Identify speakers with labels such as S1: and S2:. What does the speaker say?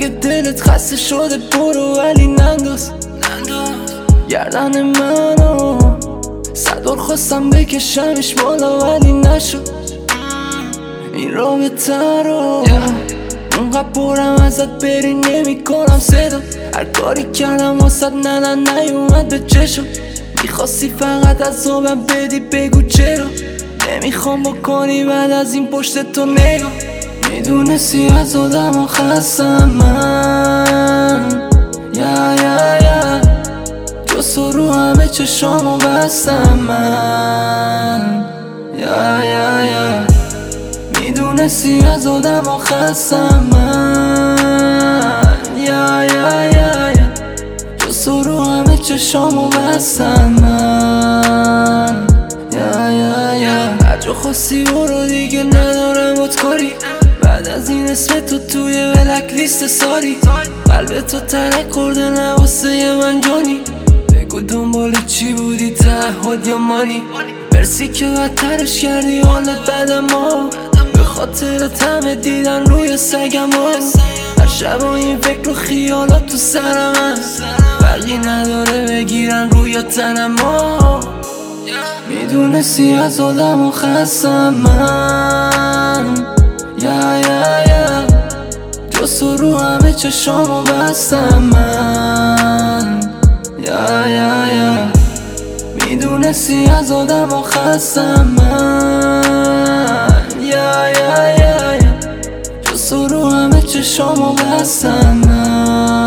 S1: اگه دلت خسته شده برو ولی ننداز گردن منو صد بار خواستم بکشمش بالا ولی نشد این رابطه رو اونقدر برم ازت بری نمی کنم صدا هر کاری کردم واسد نه نیومد به چشم میخواستی فقط از آبم بدی بگو چرا نمیخوام بکنی بعد از این پشت تو نگاه میدونستی از آدم ها خستم من جز رو همه چشامو بستم من میدونستی از آدم ها خستم من جز رو همه چشامو بستم من هر جا خواستی برو دیگه ندارم بات کاری بعد از این اسم تو توی بلک لیست ساری قلب تو ترک خورده نواسه من جانی بگو دنبال چی بودی تعهد یا مانی مرسی که بدترش کردی حالت بعد ما به خاطر همه دیدن روی سگم هر شب این فکر و خیالات تو سرم هست فرقی نداره بگیرن روی تنم میدونستی از آدم و خستم من جز رو همه چشامو بستم من میدونستی از آدم و خستم من جز رو همه چشامو بستم من